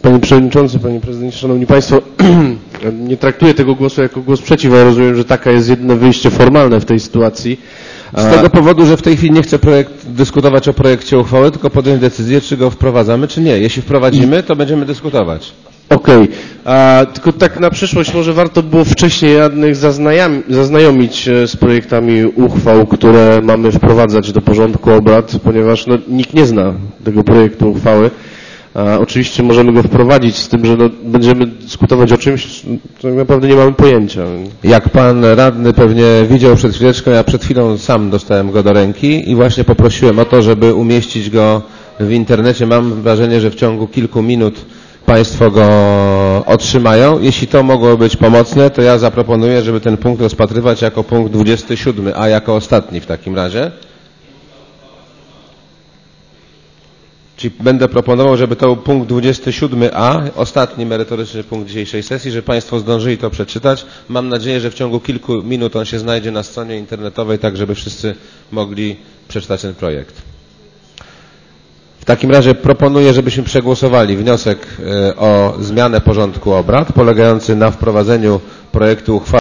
Panie Przewodniczący, Panie Prezydencie, Szanowni Państwo, nie traktuję tego głosu jako głos przeciw, ale rozumiem, że taka jest jedyne wyjście formalne w tej sytuacji. Z tego powodu, że w tej chwili nie chcę dyskutować o projekcie uchwały, tylko podjąć decyzję, czy go wprowadzamy, czy nie. Jeśli wprowadzimy, to będziemy dyskutować. Okej. Tylko tak na przyszłość może warto było wcześniej radnych zaznajomić z projektami uchwał, które mamy wprowadzać do porządku obrad, ponieważ nikt nie zna tego projektu uchwały. Oczywiście możemy go wprowadzić z tym, że będziemy dyskutować o czymś, co tak naprawdę nie mamy pojęcia. Jak pan radny pewnie widział przed chwileczką, ja przed chwilą sam dostałem go do ręki i właśnie poprosiłem o to, żeby umieścić go w internecie. Mam wrażenie, że w ciągu kilku minut Państwo go otrzymają. Jeśli to mogło być pomocne, to ja zaproponuję, żeby ten punkt rozpatrywać jako punkt 27, a jako ostatni w takim razie. Czyli będę proponował, żeby to był punkt 27a, ostatni merytoryczny punkt dzisiejszej sesji, że Państwo zdążyli to przeczytać. Mam nadzieję, że w ciągu kilku minut on się znajdzie na stronie internetowej, tak żeby wszyscy mogli przeczytać ten projekt. W takim razie proponuję, żebyśmy przegłosowali wniosek o zmianę porządku obrad, polegający na wprowadzeniu projektu uchwały